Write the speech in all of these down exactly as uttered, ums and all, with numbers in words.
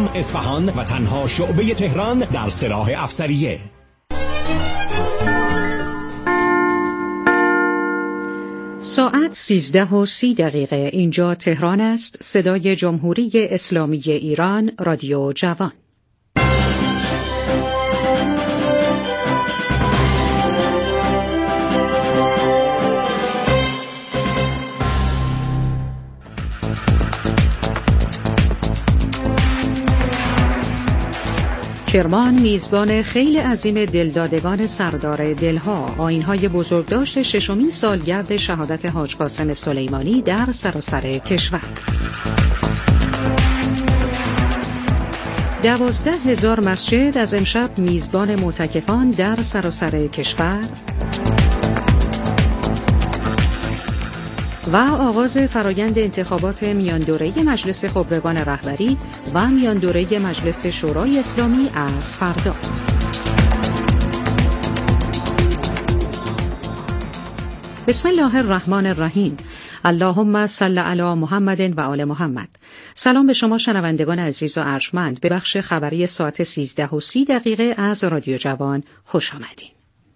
شام، اصفهان و تنها شعبه تهران در سلاح افسریه. ساعت سیزده و سی دقیقه. اینجا تهران است. صدای جمهوری اسلامی ایران، رادیو جوان. کرمان میزبان خیلی عظیم دلدادگان سردار دلها، آیین‌های بزرگداشت ششمین سالگرد شهادت حاج قاسم سلیمانی در سراسر کشور. دوازده هزار مسجد از امشب میزبان معتکفان در سراسر کشور و آغاز فرایند انتخابات میان دوره‌ای مجلس خبرگان رهبری و میان دوره‌ای مجلس شورای اسلامی از فردا. بسم الله الرحمن الرحیم. اللهم صل علی محمد و آل محمد. سلام به شما شنوندگان عزیز و ارجمند. به بخش خبری ساعت سیزده و سی دقیقه از رادیو جوان خوش آمدین.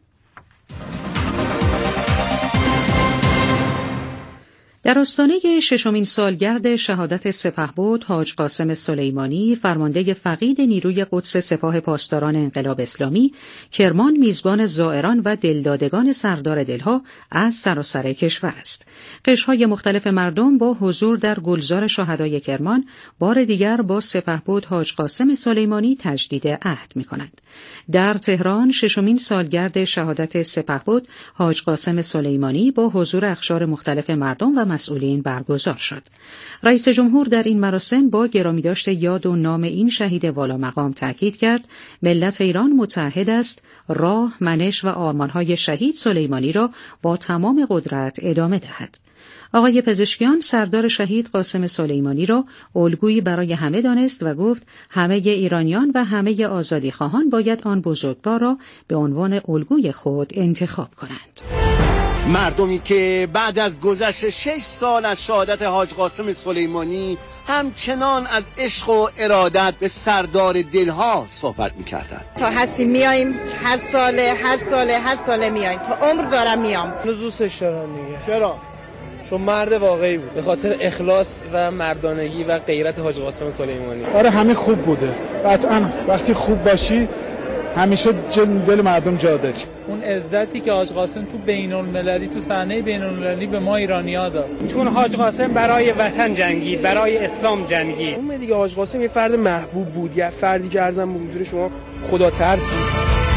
در آستانه ششمین سالگرد شهادت سپهبد حاج قاسم سلیمانی، فرمانده فقید نیروی قدس سپاه پاسداران انقلاب اسلامی، کرمان میزبان زائران و دلدادگان سردار دلها از سراسر کشور است. قشرهای مختلف مردم با حضور در گلزار شهدای کرمان بار دیگر با سپهبد حاج قاسم سلیمانی تجدید عهد می‌کنند. در تهران ششمین سالگرد شهادت سپهبد حاج قاسم سلیمانی با حضور اقشار مختلف مردم و مسئولین برگزار شد. رئیس جمهور در این مراسم با گرامیداشت یاد و نام این شهید والا مقام تاکید کرد ملت ایران متحد است راه، منش و آرمان‌های شهید سلیمانی را با تمام قدرت ادامه دهد. آقای پزشکیان سردار شهید قاسم سلیمانی را الگویی برای همه دانست و گفت همه ایرانیان و همه آزادیخواهان باید آن بزرگوار را به عنوان الگوی خود انتخاب کنند. مردمی که بعد از گذشت شش سال از شهادت حاج قاسم سلیمانی همچنان از عشق و ارادت به سردار دلها صحبت می‌کردند. تا هستیم میاییم، هر ساله هر ساله هر ساله میاییم، تا عمر دارم میام. روز دوستش دارم دیگه. چرا؟ چون مرد واقعی بود، به خاطر اخلاص و مردانگی و غیرت حاج قاسم سلیمانی. آره همه خوب بوده. قطعاً وقتی خوب باشی همیشه دل مردم جا داری. اون عزتی که حاج قاسم تو بین‌المللی تو صحنه بین‌المللی به ما ایرانی‌ها داد، چون حاج قاسم برای وطن جنگید، برای اسلام جنگید. اون دیگه حاج قاسم یه فرد محبوب بود، یه فردی که ارزم به حضور شما خدا ترس بود.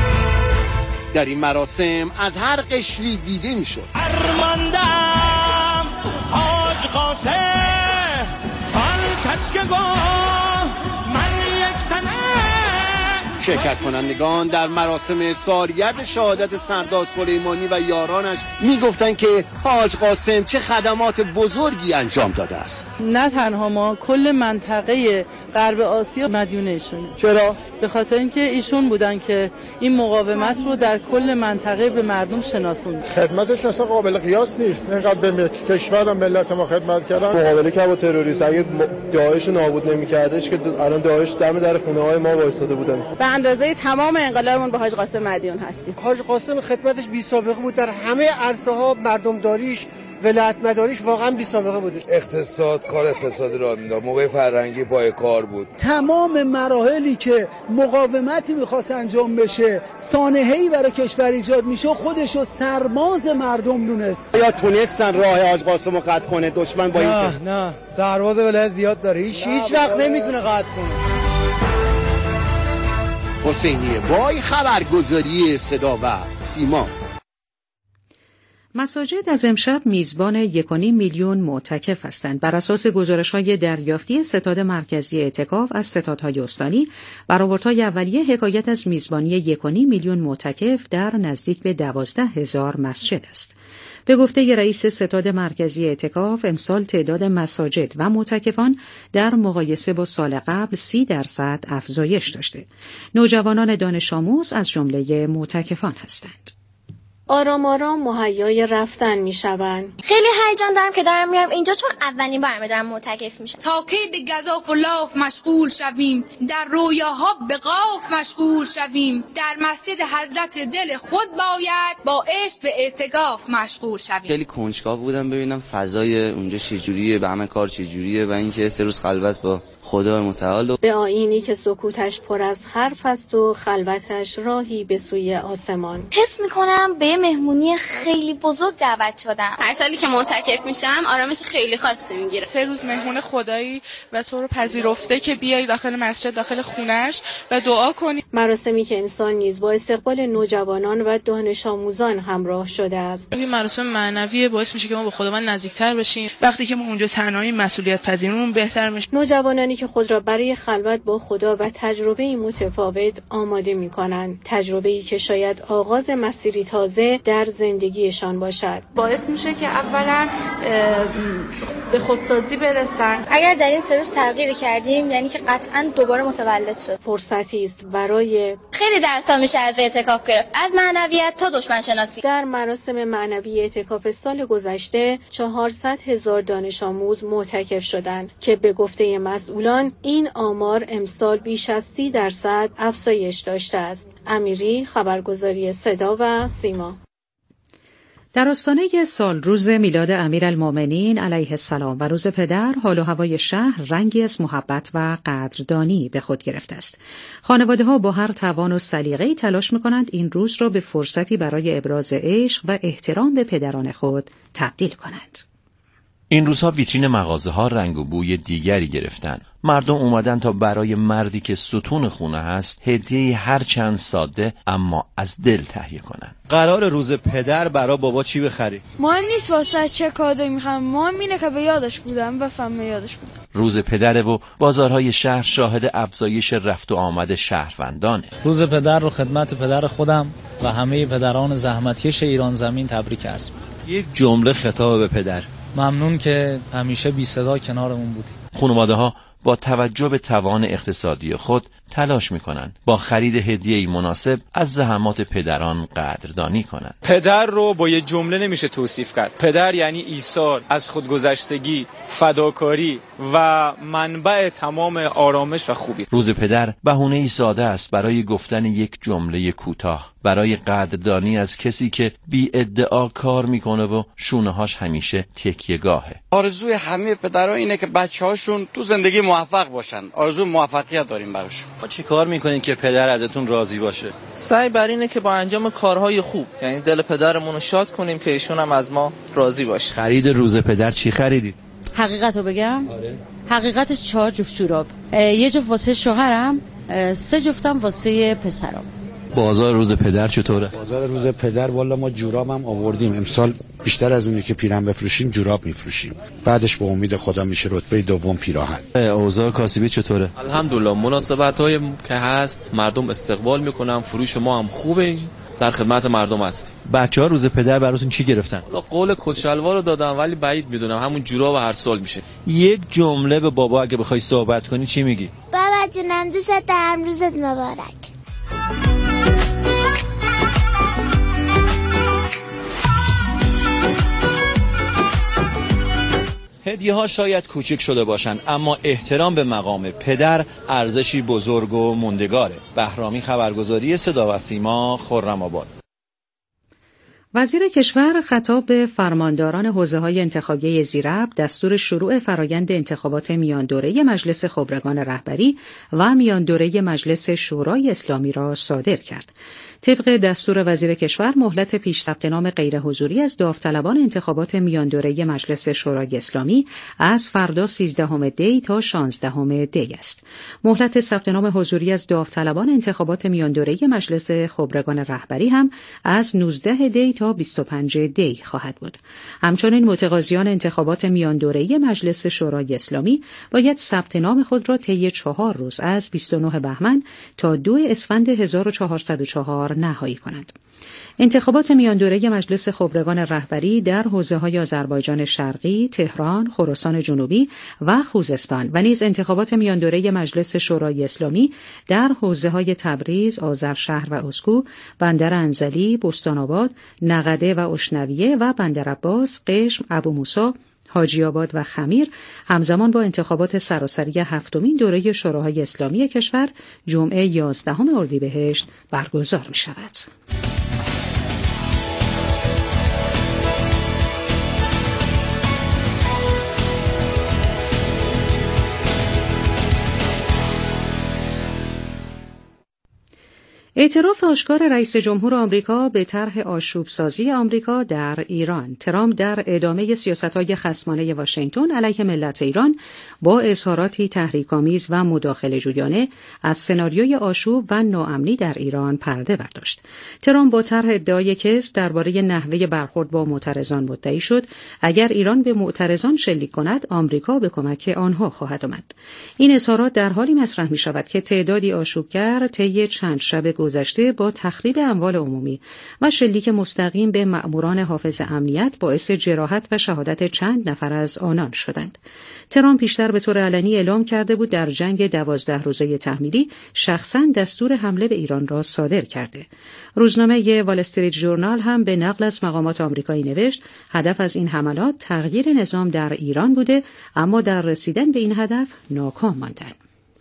در این مراسم از هر قشری دیده میشد. ارماندم حاج قاسم آن کس که گفت من یک تنه. شرکت کنندگان در مراسم سالگرد شهادت سردار سلیمانی و یارانش میگفتند که حاج قاسم چه خدمات بزرگی انجام داده است. نه تنها ما، کل منطقه غرب آسیا مدیون ایشونه. چرا؟ به خاطر اینکه ایشون بودن که این مقاومت رو در کل منطقه به مردم شناسوند. خدمتش اصلا قابل قیاس نیست. اینقدر به کشور و ملت ما خدمت کردن. مقابله که با تروریست اگه داعش نابود نمی‌کردش که الان داعش دم در خونه‌های ما وایساده بودن. به اندازه تمام انقلابمون به حاج قاسم مدیون هستیم. حاج قاسم خدمتش بی سابقه بود، در همه عرصه‌ها مردمداریش، ولایت مداریش واقعا بی سابقه بودش. اقتصاد، کار اقتصادی را میداد، موقع فرهنگی پای کار بود. تمام مراحلی که مقاومتی می‌خواست انجام بشه، سانحه‌ای برای کشور ایجاد میشه، خودشو سرباز مردم دونست. یا تونستن راه حاج قاسم رو قطع کنه دشمن با این؟ نه نه، سرباز ولایت زیاد داره، هیچ هیچ وقت نمیتونه قطع کنه. حسینیه بای خبرگزاری صدا و سیما. مساجد از امشب میزبان یک و نیم میلیون معتکف هستند. بر اساس گزارش‌های دریافتی ستاد مرکزی اعتکاف از ستادهای استانی، برآوردهای اولیه حکایت از میزبانی یک و نیم میلیون معتکف در نزدیک به دوازده هزار مسجد است. به گفته رئیس ستاد مرکزی اعتکاف، امسال تعداد مساجد و معتکفان در مقایسه با سال قبل سی درصد افزایش داشته. نوجوانان دانش آموز از جمله معتکفان هستند. آرام آرام مهیای رفتن میشوند. خیلی هیجان دارم که دارم میام اینجا، چون اولین بارمه دارم معتکف میشم. تا کی به گزاف و لاف مشغول شویم، در رویاها به قاف مشغول شویم، در مسجد حضرت دل خود باید با عشق به اعتکاف مشغول شویم. خیلی کنجکاو بودم ببینم فضای اونجا چجوریه، به همه کار چجوریه و اینکه سه روز خلوت با خدا متعال. به آیینی که سکوتش پر از حرف است و خلوتش راهی به سوی آسمان. حس میکنم به مهمونی خیلی بزرگ دعوت شدم. هر سالی که معتکف میشم آرامش خیلی خاصی میگیره. سه روز مهمون خدایی و تو رو پذیرفته که بیای داخل مسجد، داخل خونش و دعا کنی. مراسمی که انسان نیز با استقبال نوجوانان و دانش آموزان همراه شده است. این مراسم معنوی باعث میشه که ما با خداوند نزدیکتر بشیم. وقتی که ما اونجا تنهایی مسئولیت پذیریمون بهتر میشه. نوجوانانی که خود را برای خلوت با خدا و تجربه متفاوت آماده میکنند، تجربه‌ای که شاید آغاز مسیری تازه در زندگیشان باشد. باعث میشه که اولا به خودسازی برسن. اگر در این سه روز تغییر کردیم یعنی که قطعا دوباره متولد شد. فرصتی است برای خیلی درس‌ها میشه از اعتکاف گرفت، از معنویت تا دشمن شناسی. در مراسم معنوی اعتکاف سال گذشته چهارصد هزار دانش آموز معتکف شدند که به گفته مسئولان این آمار امسال بیش از سی درصد افزایش داشته است. امیری، خبرگزاری صدا و سیما. در آستانه سال روز میلاد امیرالمومنین علیه السلام و روز پدر، حال و هوای شهر رنگی از محبت و قدردانی به خود گرفته است. خانواده‌ها با هر توان و سلیقه‌ای تلاش می‌کنند این روز را به فرصتی برای ابراز عشق و احترام به پدران خود تبدیل کنند. این روزها ویترین مغازه‌ها رنگ و بوی دیگری گرفتن. مردم اومدن تا برای مردی که ستون خونه هست هدیه‌ای هر چند ساده اما از دل تهیه کنن. قرار روز پدر برا بابا چی بخری؟ مهم نیست واسه چه کادویی میخوام، مهم اینه که به یادش بودم، بفهم به یادش بودم. روز پدره و بازارهای شهر شاهد افزایش رفت و آمد شهروندانه. روز پدر رو خدمت پدر خودم و همه پدران زحمتکش ایران زمین تبریک عرض می‌کنم. یک جمله خطاب به پدر. ممنون که همیشه بی صدا کنارمون بودی. خانواده‌ها با توجه به توان اقتصادی خود تلاش میکنن با خرید هدیه‌ای مناسب از زحمات پدران قدردانی کنند. پدر رو با یه جمله نمیشه توصیف کرد. پدر یعنی ایثار، از خودگذشتگی، فداکاری و منبع تمام آرامش و خوبی. روز پدر بهونه‌ای ساده است برای گفتن یک جمله کوتاه، برای قدردانی از کسی که بی ادعا کار میکنه و شونه‌هاش همیشه تکیه‌گاهه. آرزوی همه پدرها اینه که بچه‌هاشون تو زندگی موفق باشن. آرزو موفقیت داریم براشون. ما چی کار میکنین که پدر ازتون راضی باشه؟ سعی بر اینه که با انجام کارهای خوب یعنی دل پدرمون رو شاد کنیم که ایشون هم از ما راضی باشه. خرید روز پدر چی خریدید؟ حقیقتو بگم؟ آره. حقیقتش چهار جفت جوراب، یه جفت واسه شوهرم، سه جفتم واسه پسرم. بازار روز پدر چطوره؟ بازار روز پدر والا ما جوراب هم آوردیم. امسال بیشتر از اونی که پیرهن بفروشیم جوراب میفروشیم. بعدش با امید خدا میشه رتبه دوم پیراهن. اوضاع کاسبی چطوره؟ الحمدلله مناسبت‌های که هست مردم استقبال میکنن، فروش ما هم خوبه، در خدمت مردم هستیم. بچه‌ها روز پدر براتون چی گرفتن؟ قول کت شلوار رو دادم ولی بعید میدونم همون جوراب هر سال میشه. یک جمله به بابا اگه بخوای صحبت کنی چی میگی؟ بابا جونم دوست دارم، روزت مبارک. هدیه ها شاید کوچک شده باشند اما احترام به مقام پدر ارزشی بزرگ و موندگاره. بهرامی، خبرگزاری صدا و سیما، خرم‌آباد. وزیر کشور خطاب به فرمانداران حوزه‌های انتخابی زیراب دستور شروع فرایند انتخابات میان دوره مجلس خبرگان رهبری و میان دوره مجلس شورای اسلامی را صادر کرد. طبق دستور وزیر کشور مهلت پیش ثبت نام غیر حضوری از داوطلبان انتخابات میان دوره مجلس شورای اسلامی از فردا سیزدهم دی تا شانزدهم دی است. مهلت ثبت نام حضوری از داوطلبان انتخابات میان دوره مجلس خبرگان رهبری هم از نوزدهم دی تا بیست و پنجم دی خواهد بود. همچنین متقاضیان انتخابات میان دوره مجلس شورای اسلامی باید ثبت نام خود را طی چهار روز از بیست و نهم بهمن تا دو اسفند هزار و چهارصد و چهار نهایی کنند. انتخابات میان دوره مجلس خبرگان رهبری در حوزه‌های آذربایجان شرقی، تهران، خراسان جنوبی و خوزستان و نیز انتخابات میان دوره مجلس شورای اسلامی در حوزه‌های تبریز، آذرشهر و اسکو، بندر انزلی، بستان‌آباد، نقده و اشنویه و بندرعباس، قشم، ابو موسی، حاجی آباد و خمیر همزمان با انتخابات سراسری هفتمین دوره شوراهای اسلامی کشور جمعه یازدهم اردیبهشت برگزار می‌شود. اعتراف آشکار رئیس جمهور آمریکا به طرح آشوبسازی آمریکا در ایران. ترامپ در ادامه سیاست‌های خصمانه واشنگتن علیه ملت ایران با اظهاراتی تحریک‌آمیز و مداخله‌جویانه از سناریوی آشوب و ناامنی در ایران پرده برداشت. ترامپ با طرح ادعای کذب درباره نحوه برخورد با معترضان مدعی شد اگر ایران به معترضان شلیک کند آمریکا به کمک آنها خواهد آمد. این اظهارات در حالی مطرح می‌شود که تعدادی آشوبگر طی چند شب گذشته با تخریب اموال عمومی و شلیک مستقیم به مأموران حافظ امنیت باعث جراحت و شهادت چند نفر از آنان شدند. ترامپ پیشتر به طور علنی اعلام کرده بود در جنگ دوازده روزه تحمیلی شخصاً دستور حمله به ایران را صادر کرده. روزنامه وال استریت ژورنال هم به نقل از مقامات آمریکایی نوشت هدف از این حملات تغییر نظام در ایران بوده اما در رسیدن به این هدف ناکام ماندند.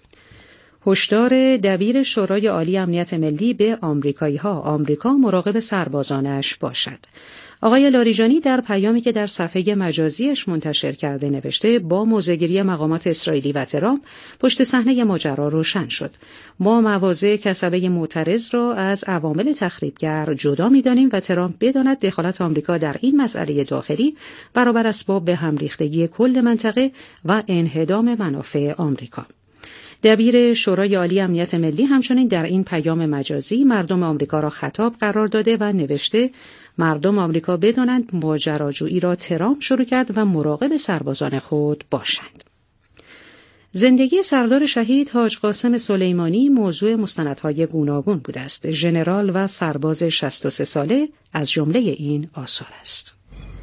هشدار دبیر شورای عالی امنیت ملی به آمریکایی‌ها آمریکا مراقب سربازانش باشد. آقای لاریجانی در پیامی که در صفحه مجازیش منتشر کرده نوشته با موضع‌گیری مقامات اسرائیلی و ترامپ پشت صحنه ماجرا روشن شد. ما مواضع کسبه معترض را از عوامل تخریبگر جدا می‌دانیم و ترامپ بداند دخالت آمریکا در این مسئله داخلی برابر اسباب به هم ریختگی کل منطقه و انهدام منافع آمریکا. دبیر شورای عالی امنیت ملی همچنین در این پیام مجازی مردم آمریکا را خطاب قرار داده و نوشته مردم آمریکا بدانند ماجراجویی را ترامپ شروع کرد و مراقب سربازان خود باشند. زندگی سردار شهید حاج قاسم سلیمانی موضوع مستندهای گوناگون بوده است. ژنرال و سرباز شصت و سه ساله از جمله این آثار است.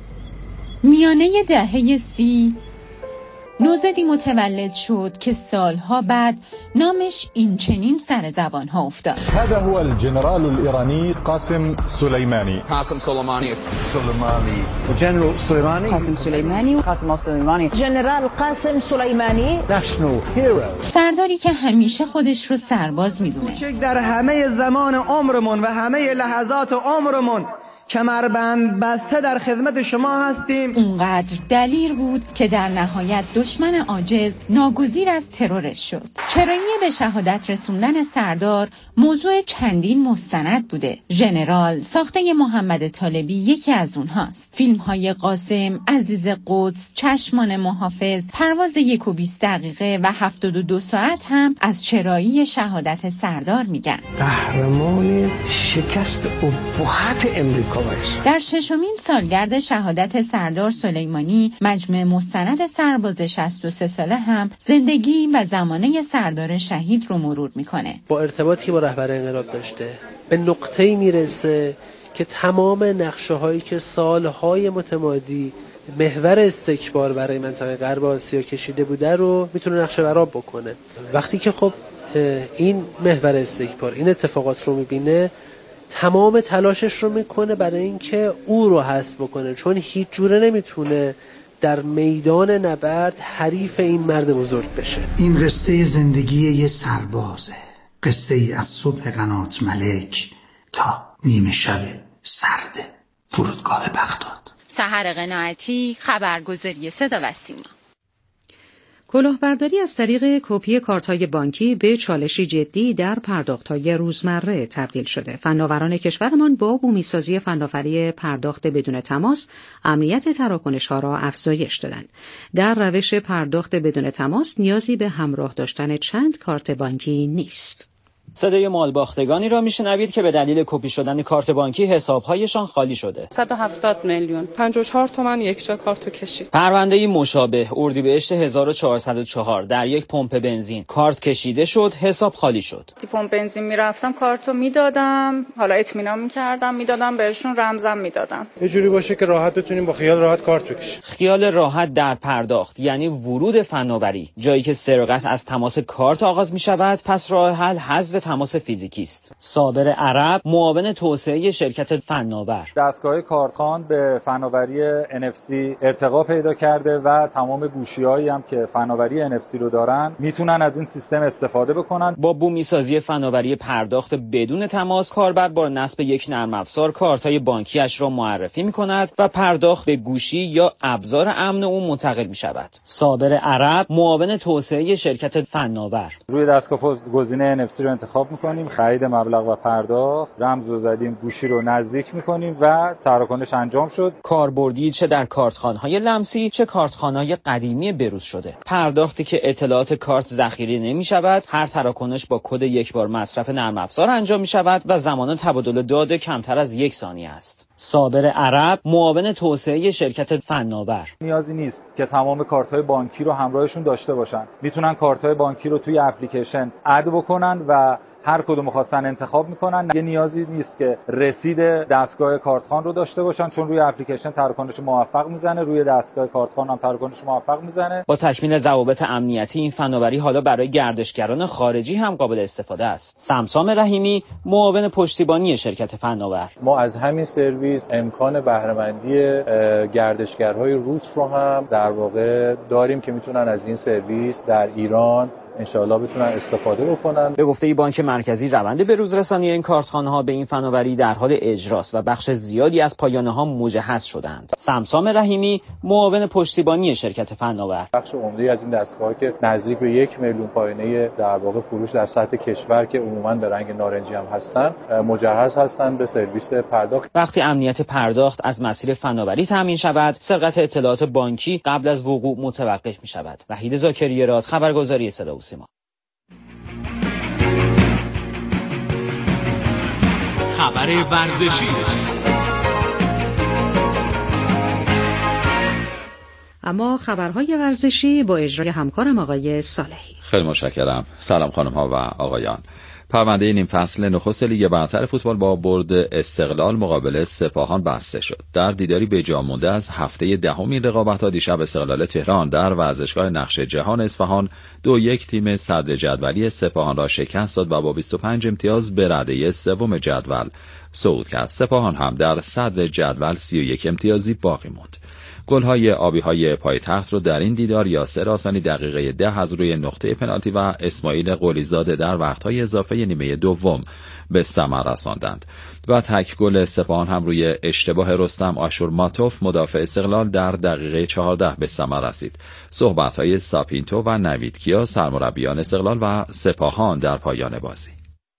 میانه دهه سی نوزدی متولد شد که سالها بعد نامش این چنین سر زبانها افتاد. هذا هو الجنرال الإيراني قاسم سليماني. قاسم سليماني. سليماني. جنرال سليماني. قاسم سليماني. قاسم سليماني. جنرال قاسم سليماني. نشنال هیرو. سرداری که همیشه خودش رو سرباز میدونست. در همه زمان عمرمون و همه لحظات عمرمون کمربند بسته در خدمت شما هستیم. اونقدر دلیر بود که در نهایت دشمن عاجز ناگزیر از ترورش شد. چرایی به شهادت رسوندن سردار موضوع چندین مستند بوده. ژنرال ساخته محمد طالبی یکی از اونهاست. فیلم‌های قاسم، عزیز قدس، چشمان محافظ، پرواز یک و بیست دقیقه و هفتاد و دو ساعت هم از چرایی شهادت سردار میگن. قهرمان شکست ابهت امریکا. در ششمین سالگرد شهادت سردار سلیمانی مجموعه مستند سرباز شصت و سه ساله هم زندگی و زمانه سردار شهید رو مرور میکنه. با ارتباطی که با رهبر انقلاب داشته به نقطه‌ای میرسه که تمام نقشه‌هایی که سالهای متمادی محور استکبار برای منطقه غرب آسیا کشیده بوده رو میتونه نقشه برآب بکنه. وقتی که خب این محور استکبار این اتفاقات رو میبینه تمام تلاشش رو میکنه برای اینکه او رو حذف بکنه، چون هیچ جوره نمیتونه در میدان نبرد حریف این مرد بزرگ بشه. این قصه زندگی یه سربازه، قصه ای از صبح قنات ملک تا نیمه شب سرد فرودگاه بغداد. سحر قناعتی، خبرگزاری صدا و سیما. کلاهبرداری از طریق کپی کارت‌های بانکی به چالشی جدی در پرداخت‌های روزمره تبدیل شده. فناوران کشورمان با بومی‌سازی فناوری پرداخت بدون تماس، امنیت تراکنش‌ها را افزایش دادند. در روش پرداخت بدون تماس نیازی به همراه داشتن چند کارت بانکی نیست. صدای مالباختگانی را میشنوید که به دلیل کپی شدن کارت بانکی حساب‌هایشان خالی شده. صد و هفتاد میلیون پنجاه و چهار تومان یک جا کارتو کشید. پرونده‌ای مشابه اردیبهشت هزار و چهارصد و چهار در یک پمپ بنزین کارت کشیده شد، حساب خالی شد. تو پمپ بنزین میرفتم کارتو میدادم، حالا اطمینان میکردم میدادم بهشون، رمزم میدادم. یه جوری باشه که راحت بتونیم با خیال راحت کارت بکشیم. خیال راحت در پرداخت یعنی ورود فناوری. جایی که سرقت از تماس کارت آغاز می‌شود، پس راه حل حذف تماس فیزیکی است. صابر عرب، معاون توسعه شرکت فناور. دستگاه کارتخوان به فناوری ان اف سی ارتقا پیدا کرده و تمام گوشی‌هایی هم که فناوری ان اف سی رو دارن میتونن از این سیستم استفاده بکنن. با بومی‌سازی فناوری پرداخت بدون تماس، کاربر با نصب یک نرم افزار کارت‌های بانکیش را معرفی می‌کند و پرداخت به گوشی یا ابزار امن او منتقل می‌شود. صابر عرب، معاون توسعه شرکت فناور. روی دستگاه گزینه ان اف سی رو انتخاب می‌کنیم، خرید مبلغ و پرداخت، رمز رو زدیم، گوشی رو نزدیک می‌کنیم و تراکنش انجام شد. کاربردی چه در کارتخوان‌های لمسی چه کارتخوان‌های قدیمی بروز شده. پرداختی که اطلاعات کارت ذخیره نمی‌شود، هر تراکنش با کد یک بار مصرف نرم افزار انجام می‌شود و زمان تبادل داده کمتر از یک ثانیه است. صابر عرب، معاون توسعه شرکت فناور. نیازی نیست که تمام کارت‌های بانکی رو همراهشون داشته باشن. میتونن کارت‌های بانکی رو توی اپلیکیشن اد بکنن و هر کدوم خواستن انتخاب میکنن. یه نیازی نیست که رسید دستگاه کارتخوان رو داشته باشن، چون روی اپلیکیشن تراکنش موفق میزنه، روی دستگاه کارتخوان هم تراکنش موفق میزنه. با تکمیل ضوابط امنیتی، این فناوری حالا برای گردشگران خارجی هم قابل استفاده است. سمسام رحیمی، معاون پشتیبانی شرکت فناور. ما از همین سرویس امکان بهره مندی گردشگرهای روس رو هم در واقع داریم که میتونن از این سرویس در ایران انشاءالله بتونن استفاده بکنن. به گفته بانک مرکزی، روند بروز رسانی این کارتخانه‌ها به این فناوری در حال اجراست و بخش زیادی از پایانه‌ها مجهز شدند. سمسام رحیمی، معاون پشتیبانی شرکت فناور. بخش عمده از این دستگاه‌ها که نزدیک به یک میلیون پایانه در واقع فروش در سطح کشور که عموماً به رنگ نارنجی هم هستن، مجهز هستن به سرویس پرداخت. وقتی امنیت پرداخت از مسیر فناوری تامین شود، سرقت اطلاعات بانکی قبل از وقوع متوقف می‌شود. وحید زاکری‌راد، خبرگزاری صدا و سیما. خبر ورزشی. اما خبرهای ورزشی با اجرای همکارم آقای صالحی. خیلی متشکرم. سلام خانم ها و آقایان. پرونده نیم فصل نخست لیگ برتر فوتبال با برد استقلال مقابل سپاهان بسته شد. در دیداری به جا مونده از هفته دهم این رقابت‌ها دیشب استقلال تهران در ورزشگاه نقش جهان اصفهان دو یک تیم صدر جدولی سپاهان را شکست داد و با بیست و پنج امتیاز به رده سوم جدول صعود کرد. سپاهان هم در صدر جدول سی و یک امتیازی باقی ماند. گل‌های آبی‌های پایتخت رو در این دیدار یاسر آسانی دقیقه ده از روی نقطه پنالتی و اسماعیل قلیزاده در وقت‌های اضافه نیمه دوم به ثمر رساندند و تک گل سپاهان هم روی اشتباه رستم آشورماتوف مدافع استقلال در دقیقه چهارده به ثمر رسید. صحبت‌های ساپینتو و نوید کیا سرمربیان استقلال و سپاهان در پایان بازی.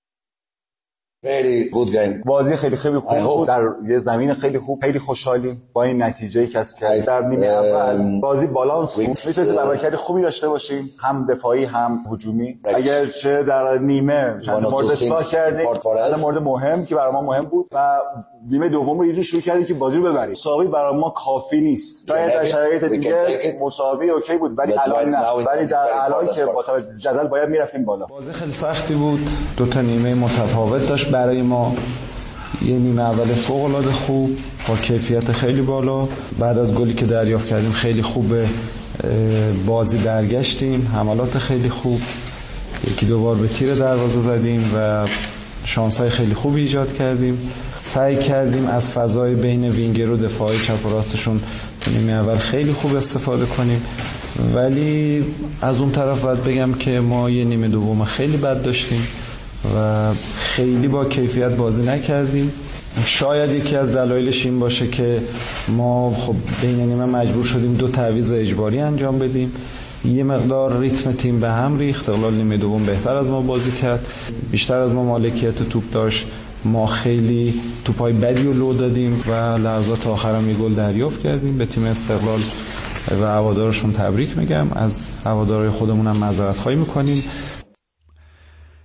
Very good game. بازی خیلی خیلی خوب بود در یه زمین خیلی خوب. خیلی خوشحالیم با این نتیجه‌ای که کسب کردیم. در نیمه اول بازی بالانس بود. میتونستیم عملکرد خوبی داشته باشیم، هم دفاعی هم هجومی. اگر چه در نیمه چند مورد اصلاح کردیم، در مورد مهم که برای ما مهم بود و نیمه دوم رو یه جوری شروع کردیم که بازی رو ببریم. مساوی برای ما کافی نیست. شاید در شرایط دیگه مساوی اوکی بود، ولی الان نه. ولی در الان که با جدول باید میرفتیم بالا. بازی خیلی سختی بود. دو تا نیمه متفاوت داشت برای ما. یه نیمه اول فوق العاده خوب با کیفیت خیلی بالا. بعد از گلی که دریافت کردیم خیلی خوب بازی برگشتیم، حملات خیلی خوب، یکی دو بار به تیر دروازه زدیم و شانس‌های خیلی خوبی ایجاد کردیم. سعی کردیم از فضای بین وینگر و دفاعی چپ و راستشون تو نیمه اول خیلی خوب استفاده کنیم، ولی از اون طرف باید بگم که ما یه نیمه دوم خیلی بد داشتیم و خیلی با کیفیت بازی نکردیم. شاید یکی از دلایلش این باشه که ما خب بین نیمه مجبور شدیم دو تعویض اجباری انجام بدیم. یه مقدار ریتم تیم به هم ریخت. استقلال نیمه دوم بهتر از ما بازی کرد، بیشتر از ما مالکیت توپ داشت. ما خیلی توپای بدی رو لو دادیم و لحظات آخر هم یه گل دریافت کردیم. به تیم استقلال و هوادارشون تبریک میگم. از هوادارهای خودمون هم معذرت خواهی میکنیم.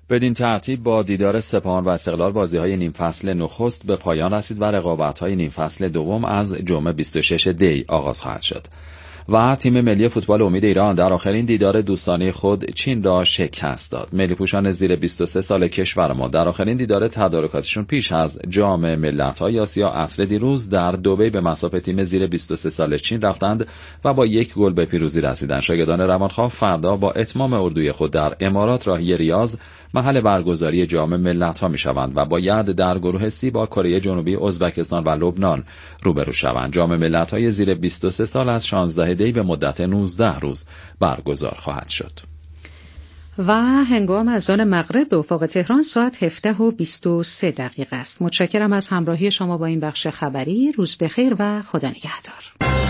بدین ترتیب با دیدار سپاهان و استقلال بازی‌های نیم فصل نخست به پایان رسید و رقابت‌های نیم فصل دوم از جمعه بیست و شش دی آغاز خواهد شد. و تیم ملی فوتبال امید ایران در آخرین دیدار دوستانه خود چین را شکست داد. ملی پوشان زیر بیست و سه سال کشور ما در آخرین دیدار تدارکاتشون پیش از جام ملت‌های آسیا عصر دیروز در دبی به مصاف تیم زیر بیست و سه سال چین رفتند و با یک گل به پیروزی رسیدند. شاگردان روانخواه فردا با اتمام اردوی خود در امارات راهی ریاض محل برگزاری جام ملت‌ها می‌شوند و باید در گروه سی با کره جنوبی، ازبکستان و لبنان روبرو شوند. جام ملت‌های زیر بیست و سه سال از شانزده دی به مدت نوزده روز برگزار خواهد شد. و هنگام اذان مغرب به افق تهران ساعت هفده و بیست و سه دقیقه است. متشکرم از همراهی شما با این بخش خبری. روز بخیر و خدا نگهدار.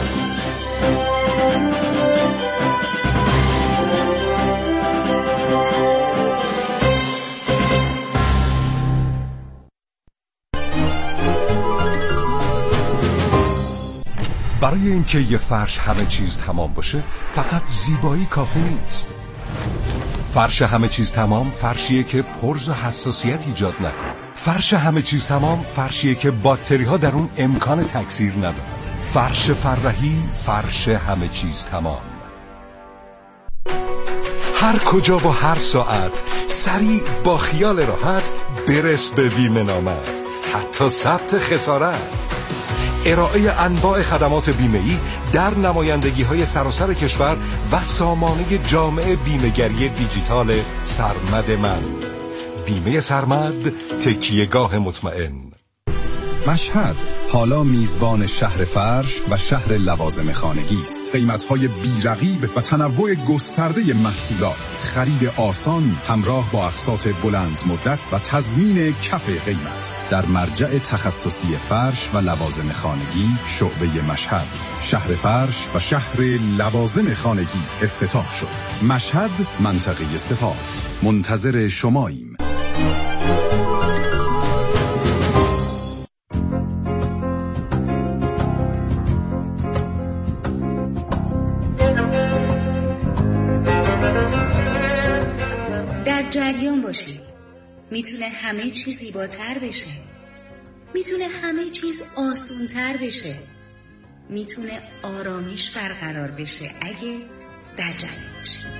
برای اینکه یه فرش همه چیز تمام باشه فقط زیبایی کافی نیست. فرش همه چیز تمام فرشیه که پرز و حساسیت ایجاد نکنه. فرش همه چیز تمام فرشیه که باکتری ها در اون امکان تکثیر نداره. فرش فرحی، فرش همه چیز تمام. هر کجا و هر ساعت سریع با خیال راحت برس به بیمه نامت، حتی ثبت خسارت. ارائه انواع خدمات بیمه‌ای در نمایندگی‌های سراسر کشور و سامانه جامع بیمه‌گری دیجیتال سرمد من. بیمه سرمد، تکیهگاه مطمئن. مشهد حالا میزبان شهر فرش و شهر لوازم خانگی است. قیمت‌های بی‌رقیب و تنوع گسترده محصولات، خرید آسان همراه با اقساط بلند مدت و تضمین کف قیمت در مرجع تخصصی فرش و لوازم خانگی شعبه مشهد. شهر فرش و شهر لوازم خانگی افتتاح شد. مشهد، منطقه سپاه. منتظر شماییم. جریان باشید. میتونه همه چیز زیباتر بشه. میتونه همه چیز آسونتر بشه. میتونه آرامش برقرار بشه اگه در جریان باشید.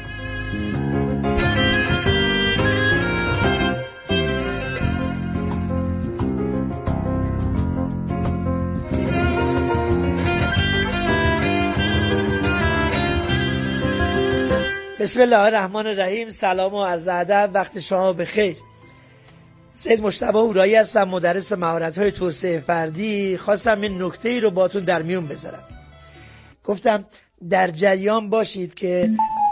بسم الله الرحمن الرحیم. سلام و عرض ادب، وقت شما بخیر. سید مجتبی اورایی هستم، مدرس مهارت‌های توسعه فردی. خواستم این نکته‌ای رو باتون در میون بذارم. گفتم در جریان باشید که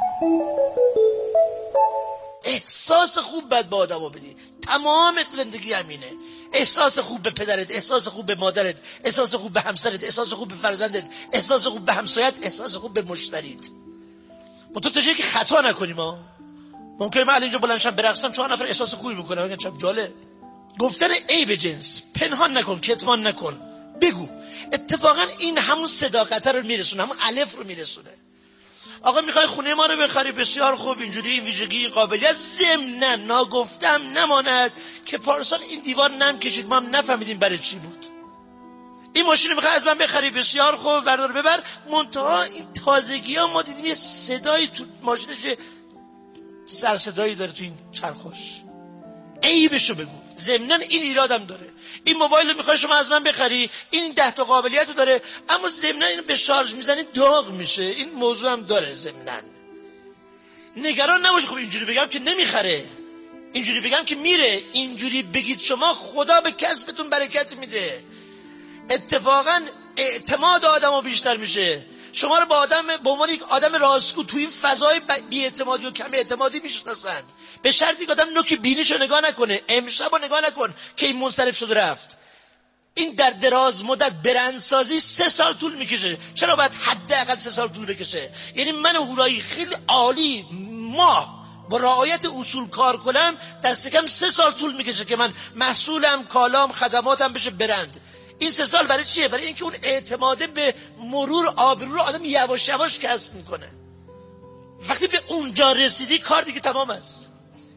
احساس خوب باید به آدمو بدی. تمام زندگی همینه. احساس خوب به پدرت، احساس خوب به مادرت، احساس خوب به همسرت، احساس خوب به فرزندت، احساس خوب به همسایت، احساس خوب به مشتریت. منتها تا جایی که خطا نکنیم ها. ممکنه من اینجا بلند شم برقصم چهار نفر احساس خوبی بکنم، بگم چه جالب. گفتن عیب جنس پنهان نکن، کتمان نکن، بگو. اتفاقا این همون صداقت رو میرسونه، همون الف رو میرسونه. آقا میخوای خونه ما رو بخری، بسیار خوب، اینجوری این ویژگی این قابلیت. ضمناً ناگفتم نماند که پارسال این دیوار نم کشید، ما هم نفهمیدیم برای چی بود. این ماشین رو میخوای از من بخری، بسیار خوب، بردار ببر. منتها این تازگی ها ما دیدیم یه صدایی تو ماشینش، سر صدایی داره تو این چرخش. عیبشو بگو. ضمناً این ایرادم داره. این موبایل رو میخوای شما از من بخری، این ده تا قابلیت رو داره، اما ضمناً اینو به شارژ میزنی داغ میشه. این موضوع هم داره. ضمناً نگران نباش. خب اینجوری بگم که نمیخره، اینجوری بگم که میره، اینجوری بگید شما، خدا به کسبتون برکت میده. اتفاقا اعتماد آدمو بیشتر میشه. شما رو با آدم به عنوان یک آدم راستگو توی این فضای بی‌اعتمادی و کم اعتمادی میشناسند، به شرطی که آدم نوک بینیشو نگاه نکنه، امشبو نگاه نکن که این منصرف شده رفت. این در دراز مدت برندسازی سه سال طول میکشه. چرا باید حداقل سه سال طول بکشه؟ یعنی من هورایی خیلی عالی ماه با رعایت اصول کار کنم، دست کم سه سال طول میکشه که من محصولم، کالام، خدماتم بشه برند. این سه سال برای چیه؟ برای اینکه اون اعتماده به مرور آبرو رو آدم یواش یواش کسب میکنه. وقتی به اونجا رسیدی کار دیگه تمام است.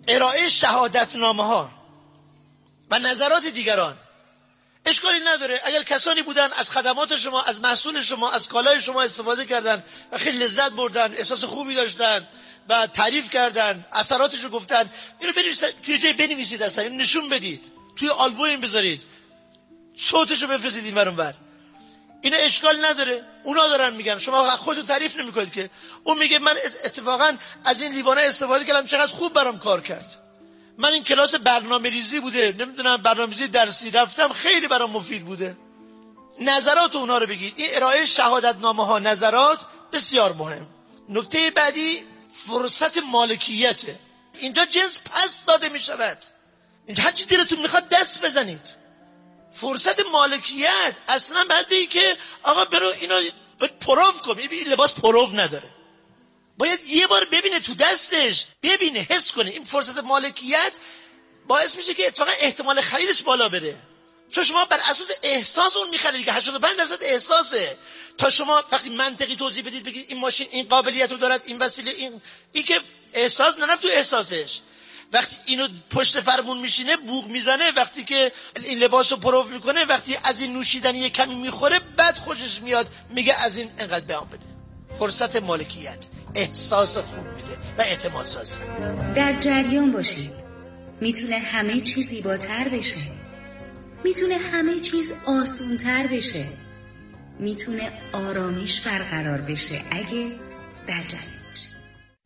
ارائه شهادتنامه ها و نظرات دیگران اشکالی نداره. اگر کسانی بودن از خدمات شما، از محصول شما، از کالای شما استفاده کردن و خیلی لذت بردن، احساس خوبی داشتن و تعریف کردن، اثراتش رو گفتن، اینو بنویسید، توی جای بنویسید، اصلا اینو نشون بدید، توی آلبوم این بذارید، صوتش رو بفرستید این ور اون ور. اینا اشکال نداره. اونا دارن میگن، شما خودتون تعریف نمیکنید که. اون میگه من اتفاقا از این لیوانه استفاده کردم، چقدر خوب برام کار کرد. من این کلاس برنامه‌ریزی بوده، نمیدونم برنامه‌ریزی درسی رفتم، خیلی برام مفید بوده. نظرات اونا رو بگید. این ارائه شهادتنامه ها، نظرات بسیار مهم. نکته بعدی فرصت مالکیته. اینجا جنس پس داده میشود. اینجا هر چی دلتون میخواد دست بزنید. فرصت مالکیت اصلا بعد بگی که آقا برو اینو پروو کن. این لباس پروو نداره، باید یه بار ببینه تو دستش، ببینه، حس کنه. این فرصت مالکیت باعث میشه که اتفاقا احتمال خریدش بالا بره، چون شما بر اساس احساس اون میخرید که هشتاد و پنج درصد احساسه. تا شما وقتی منطقی توضیح بدید، بگید این ماشین این قابلیت رو دارد، این وسیله، این این که احساس نرفت تو احساسش. وقتی اینو پشت فرمون میشینه بوق میزنه، وقتی که این لباسو پروو میکنه، وقتی از این نوشیدنی یه کمی میخوره بعد خوشش میاد، میگه از این انقدر بهام بده. فرصت مالکیت احساس خوب میده و اعتماد سازی. در جریان باشید. میتونه همه چیز زیباتر بشه، میتونه همه چیز آسونتر بشه، میتونه آرامش برقرار بشه اگه در جریان باشید.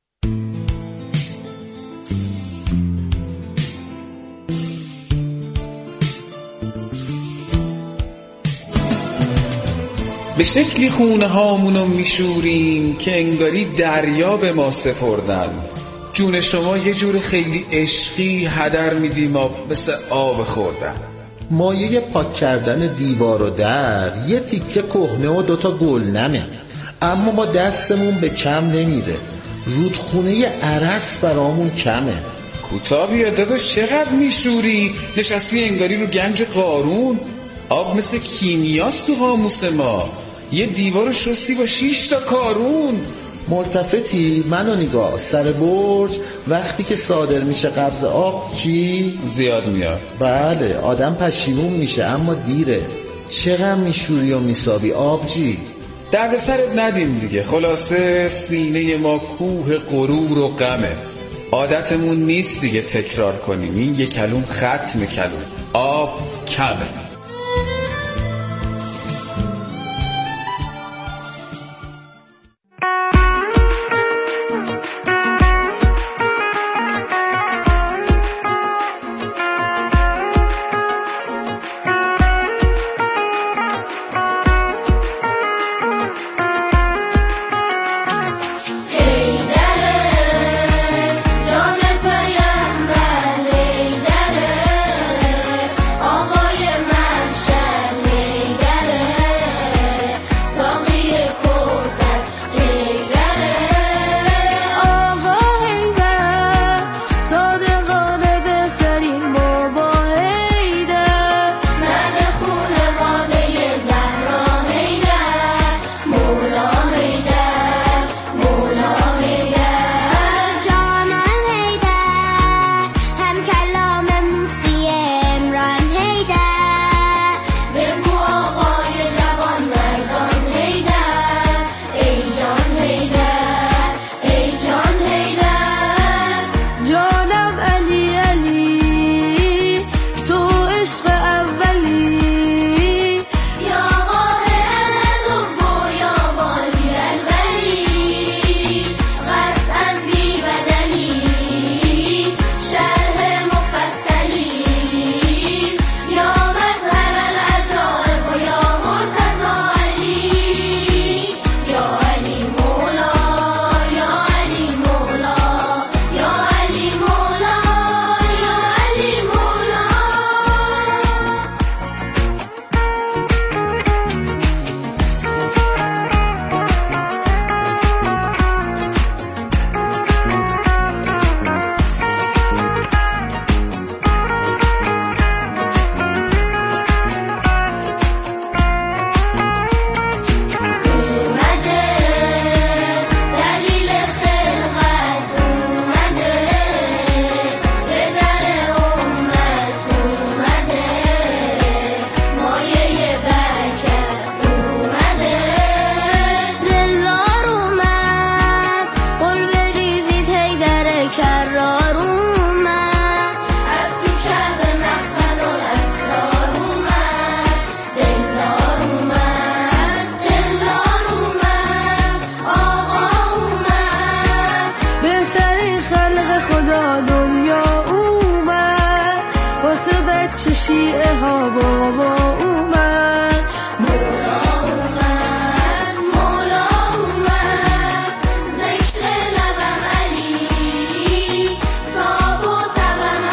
به شکلی خونه هامونو میشوریم که انگاری دریا به ما سپردن. جون شما یه جور خیلی عشقی هدر میدیم آب، مثل آب خوردن. مایه پاک کردن دیوار و در یه تیکه کهنه و دوتا گلنمه، اما ما دستمون به کم نمیره. رودخونه عرس برامون کمه. کوتاه بیا داداش، چقدر میشوری؟ نشستی انگاری رو گنج قارون. آب مثل کیمیاست تو قاموس ما. یه دیوار شستی با شیش تا کارون. ملتفتی منو نگاه، سر برج وقتی که صادر میشه قبض آب چی؟ زیاد میاد. بله، آدم پشیمون میشه اما دیره. چقدر میشوری و میسابی آبجی؟ درد سرت ندیم دیگه. خلاصه سینه ما کوه غرور و غمه. عادتمون نیست دیگه تکرار کنیم. این یک کلوم ختم کلوم. آب کمه. آقای من شیعه ها با